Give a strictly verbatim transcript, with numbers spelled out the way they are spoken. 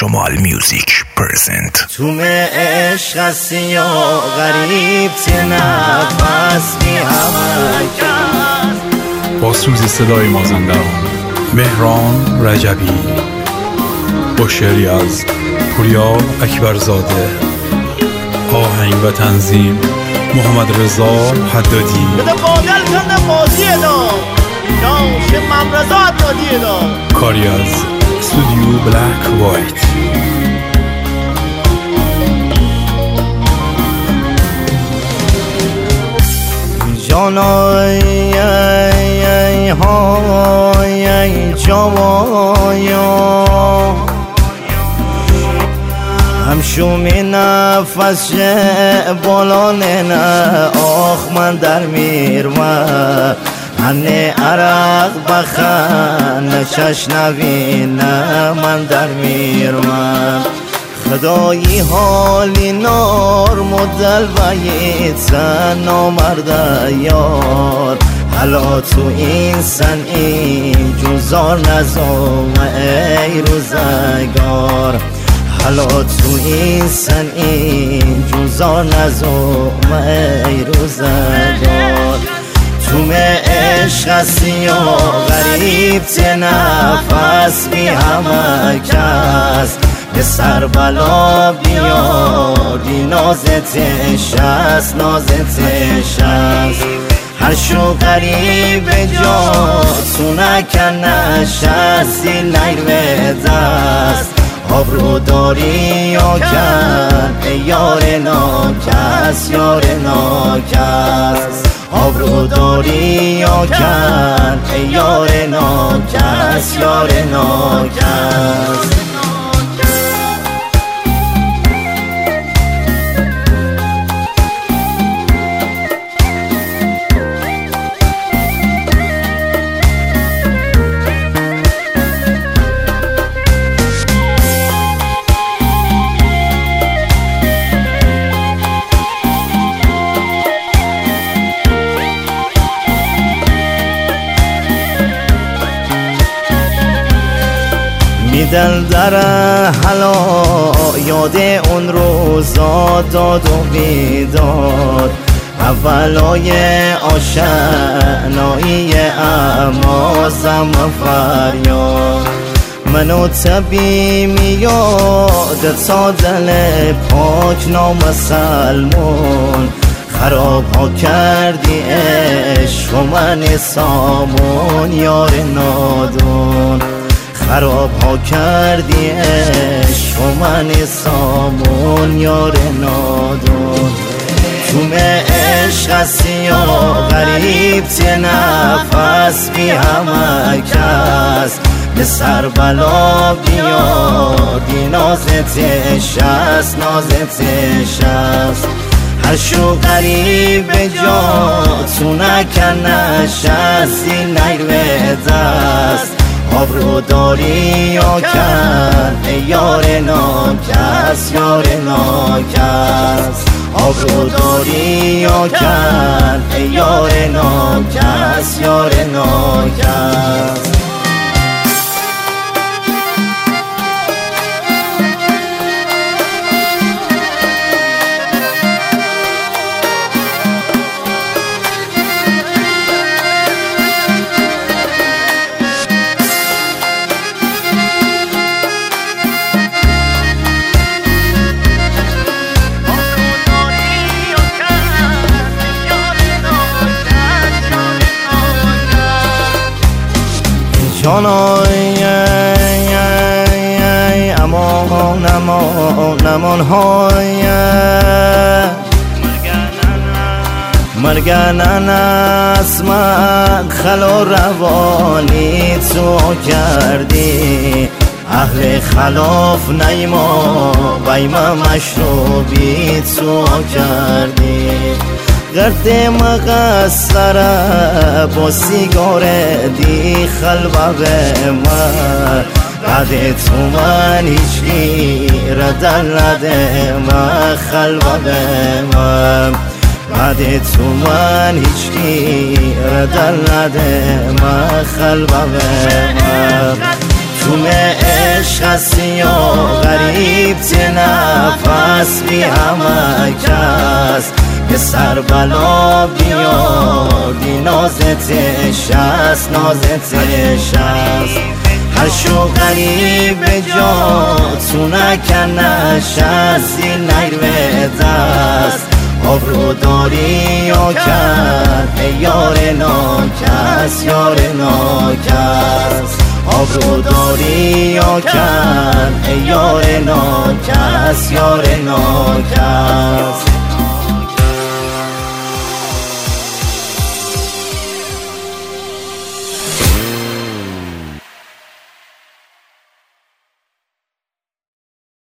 شمال میوزیک پرزنت. تو می عشق هستی یا غریب تی نفس بی همه با سوز صدای مازندران مهران رجبی، با شعری از پوریا اکبرزاده، آهنگ و تنظیم محمد رضا حدادی. بده بادل کنده بازی دا ناشه ممرزا حدادی دا. کاری از استودیو بلک وایت. جانای های جوایا همشومی نفس بالا نه آخ من در میرم هنه عرق بخن نشش نوین من در میرم خدایی حالی نار مدل بایدن نامرده یار حالا تو این سن این جوزار نزام ای روزگار حالا تو این سن این جوزار نزام ای روزگار تو می عشق هستی یا غریب تی نفس بی همه کس به سر بلا بیاری نازتش است نازتش است هر شو غریب جا تو نکن نشستی لیر به دست آبرو داری یا کن ای یار ناکس یار ناکس آبرو داری یا کن ای یار ناکس یار ناکس دل در حالا یاد اون روزا داد و بیداد اولای آشنایی امازم فریاد منو طبی میاد تا دل پاک نامسلمون خراب ها کردی عشق و من سامون یار نادون خراب ها کردی عشق و من سامون یار نادون تو می عشق هستی یا غریب تی نفس بی همه کس به سر بلا بیاری نازتش است نازتش است هر شو غریب جا تو نکن نشستی لیر به دست آبرو داری یا کن ای یار ناکس یار ناکس آبرو داری یا کن ای یار ناکس یار ناکس جانای امان امان امان های مرگنن اسمت خلا روانی تو کردی اهل خلاف نیما بیمه مشروبی تو کردی گرد مقصره با سیگار دی خلوه به من بعد تو من هیچی ردل نده من خلوه به من بعد تو من هیچی ردل نده من خلوه به من تو می عشق هستی یا غریب غریب چه نفس بی همه کس به سر بلا بیادی نازتش است نازتش است هر شو غریب جا تو نکنش از زیر نیر دست آبرو داری یا کرد ای یار ناکس یار ناکس آبرو داری یا کرد ای یار ناکس یار ناکس